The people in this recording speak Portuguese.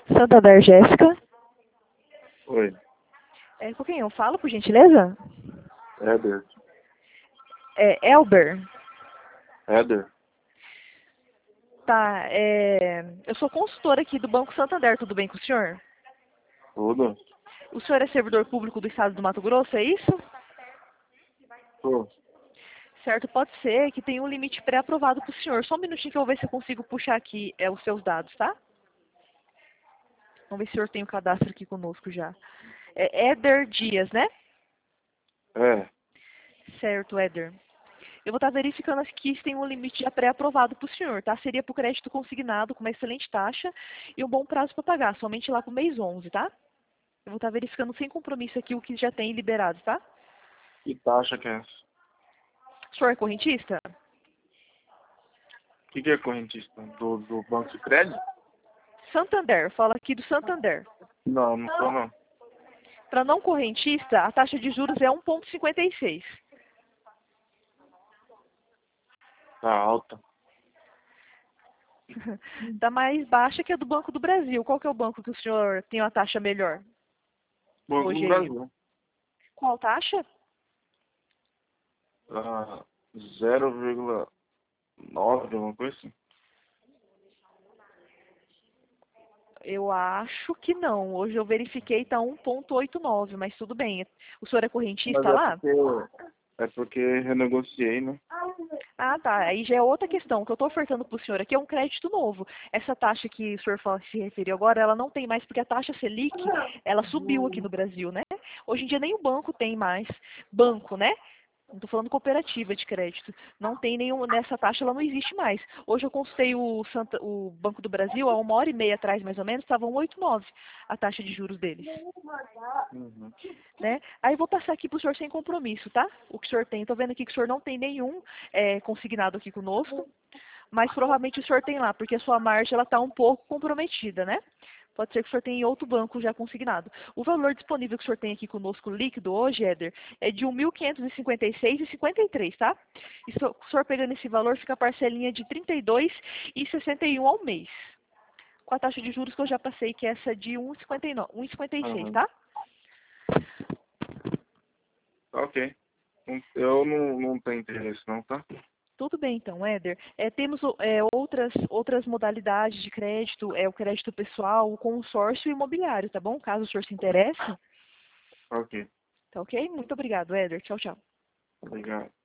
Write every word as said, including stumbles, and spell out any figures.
Santander, Jéssica. Oi, É, com quem eu falo, por gentileza? Éder. É Elber. Éder? Tá, é... eu sou consultora aqui do Banco Santander, tudo bem com o senhor? Tudo? O senhor é servidor público do estado do Mato Grosso, é isso? Tô. Certo, pode ser que tenha um limite pré-aprovado para o senhor. Só um minutinho que eu vou ver se eu consigo puxar aqui é, os seus dados, tá? Vamos ver se o senhor tem o cadastro aqui conosco já. É Éder Dias, né? É, Certo, Éder. Eu vou estar verificando aqui se tem um limite já pré-aprovado para o senhor, tá? Seria para o crédito consignado com uma excelente taxa e um bom prazo para pagar, somente lá para o mês onze, tá? Eu vou estar verificando sem compromisso aqui o que já tem liberado, tá? que taxa que é essa? O senhor é correntista? O que, que é correntista? Do, do Banco de Crédito? Santander, fala aqui do Santander. Não, não sou não. Para não correntista, a taxa de juros é um vírgula cinquenta e seis. Tá alta. Está mais baixa que a do Banco do Brasil. Qual que é o banco que o senhor tem uma taxa melhor? Banco Hoje do aí. Brasil. Qual taxa? Ah, zero vírgula nove, alguma coisa assim. Eu acho que não. Hoje eu verifiquei, está um vírgula oitenta e nove, mas tudo bem. O senhor é Mas correntista é lá? porque, é porque renegociei, né? Ah, tá. Aí já é outra questão. O que eu estou ofertando para o senhor aqui é um crédito novo. Essa taxa que o senhor fala- se referiu agora, ela não tem mais, porque a taxa Selic, ela subiu aqui no Brasil, né? Hoje em dia nem o banco tem mais. Banco, né? Não estou falando cooperativa de crédito. Não tem nenhum, nessa taxa, ela não existe mais. Hoje eu consultei o, Santa, o Banco do Brasil, há uma hora e meia atrás, mais ou menos, estava um vírgula oitenta e nove a taxa de juros deles. Uhum. Né? Aí eu vou passar aqui para o senhor sem compromisso, tá? O que o senhor tem. Estou vendo aqui que o senhor não tem nenhum é, consignado aqui conosco, mas provavelmente o senhor tem lá, porque a sua margem está um pouco comprometida, né? Pode ser que o senhor tenha em outro banco já consignado. O valor disponível que o senhor tem aqui conosco líquido hoje, Éder, é de um mil quinhentos e cinquenta e seis reais e cinquenta e três centavos, tá? E se o senhor pegando esse valor, fica a parcelinha de trinta e dois reais e sessenta e um centavos ao mês. Com a taxa de juros que eu já passei, que é essa de um vírgula cinquenta e seis, Uhum. tá? Tá ok. Não- Eu não, não tenho interesse não, tá? Tudo bem, então, Éder. É, temos o- é, outras, outras modalidades de crédito, é o crédito pessoal, o consórcio e imobiliário, tá bom? Caso o senhor se interesse. Tá ok. Tá ok? Muito obrigado, Éder. Tchau, tchau. Obrigado.